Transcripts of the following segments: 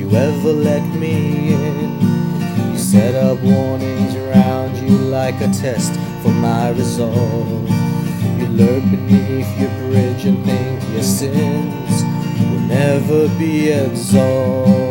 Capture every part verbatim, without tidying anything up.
you ever let me in. You set up warnings around you like a test for my resolve. You lurk beneath your bridge and think your sins will never be absolved.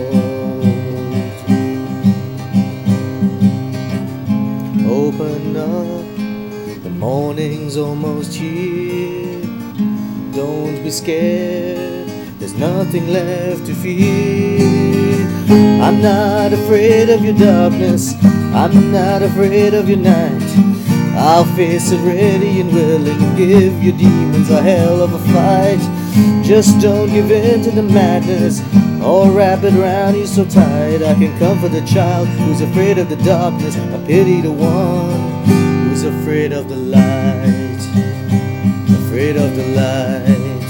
Open up, the morning's almost here. Don't be scared, there's nothing left to fear. I'm not afraid of your darkness, I'm not afraid of your night. I'll face it ready and willing and give your demons a hell of a fight. Just don't give in to the madness or wrap it around you so tight. I can comfort a child who's afraid of the darkness, I pity the one who's afraid of the light, afraid of the light.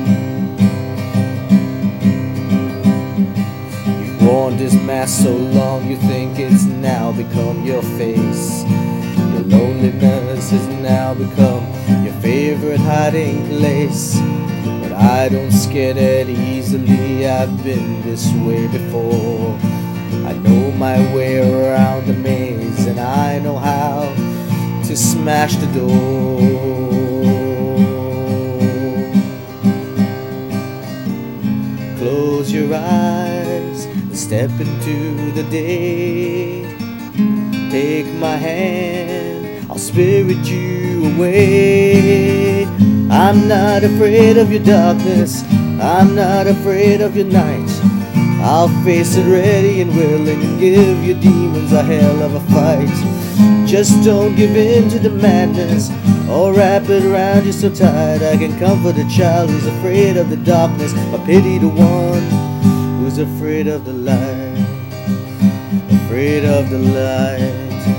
You've worn this mask so long you think it's now become your face. Your loneliness has now become your favorite hiding place. But I don't scare that easily, I've been this way before. I know my way around the maze, and I know how to smash the door. Close your eyes and step into the day. Take my hand, I'll spirit you away. I'm not afraid of your darkness, I'm not afraid of your night. I'll face it ready and willing and give your demons a hell of a fight. Just don't give in to the madness or wrap it around you so tight. I can comfort a child who's afraid of the darkness, but pity the one who's afraid of the light, afraid of the light.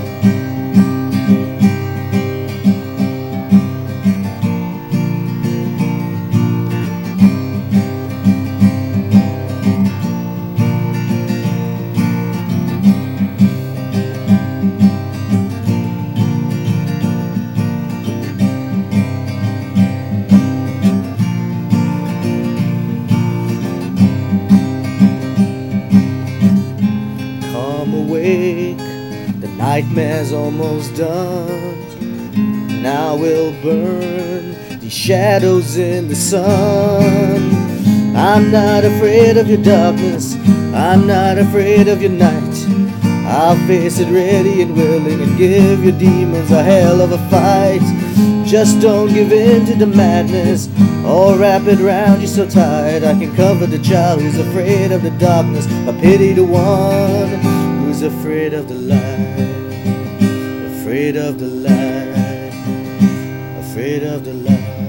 Awake, the nightmare's almost done. Now we'll burn these shadows in the sun. I'm not afraid of your darkness, I'm not afraid of your night. I'll face it ready and willing and give your demons a hell of a fight. Just don't give in to the madness or wrap it around you so tight. I can cover the child who's afraid of the darkness, I pity the one who's afraid of the light, afraid of the light, afraid of the light.